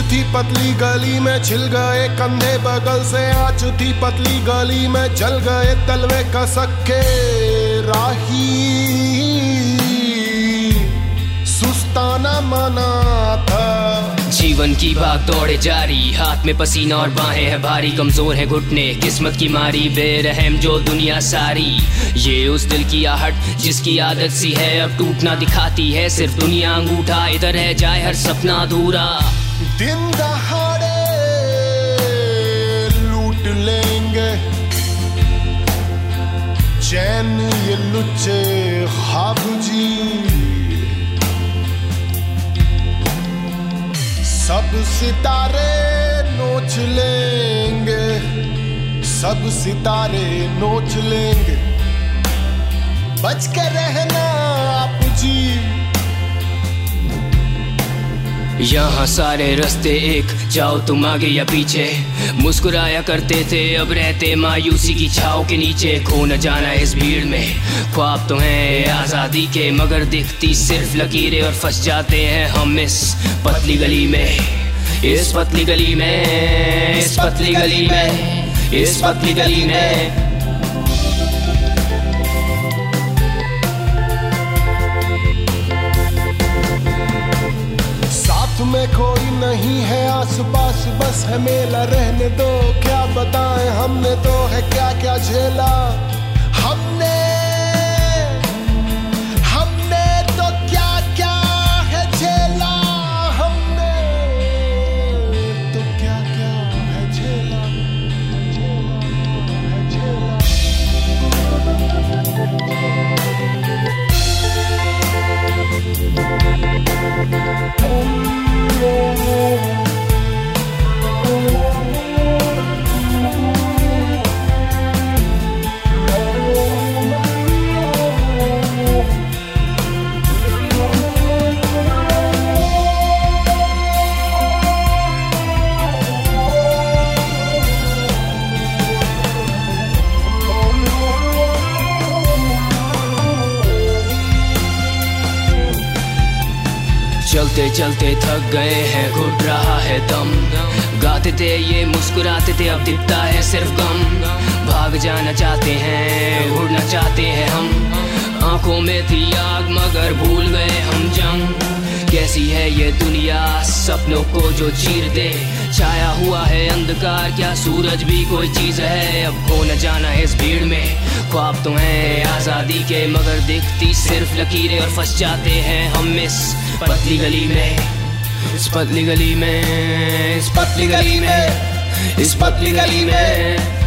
थी पतली गली में छिल गए कंधे बगल से, आँच थी पतली गली में जल गए तलवे कसक के राही। सुस्ताना मना था जीवन की भाग दौड़े जारी, हाथ में पसीना और बाहें है भारी, कमजोर है घुटने किस्मत की मारी, बेरहम जो दुनिया सारी। ये उस दिल की आहट जिसकी आदत सी है अब टूटना दिखाती है सिर्फ दुनिया अंगूठा, इधर रह जाए हर सपना अधूरा। दिन दहाड़े लूट लेंगे चैन ये लुच्चे ख्वाब जी, सब सितारे नोच लेंगे, सब सितारे नोच लेंगे, बच के रहना आप जी। यहाँ सारे रास्ते एक, जाओ तुम आगे या पीछे, मुस्कुराया करते थे अब रहते मायूसी की छाव के नीचे। खो न जाना इस भीड़ में, ख्वाब तो हैं आजादी के मगर दिखती सिर्फ लकीरें, और फंस जाते हैं हम इस पतली गली में, इस पतली गली में, इस पतली गली में, इस पतली गली में। में कोई नहीं है आसपास, बस है मेला रहने दो, क्या बताएं हमने तो है क्या क्या झेला। हमने तो क्या क्या है झेला, हमने तो क्या क्या है झेला, चलते चलते थक गए हैं, घुट रहा है दम, गाते थे ये मुस्कुराते थे अब दिखता है सिर्फ गम। भाग जाना चाहते हैं उड़ना चाहते हैं हम, आंखों में थी आग मगर भूल गए हम जंग। कैसी है ये दुनिया सपनों को जो चीर दे, छाया हुआ है अंधकार क्या सूरज भी कोई चीज है। अब खो न जाना इस भीड़ में, ख्वाब तो हैं आजादी के मगर दिखती सिर्फ लकीरें, और फंस जाते हैं हम इस पतली गली में, इस पतली गली में, इस पतली गली में, इस पतली गली में।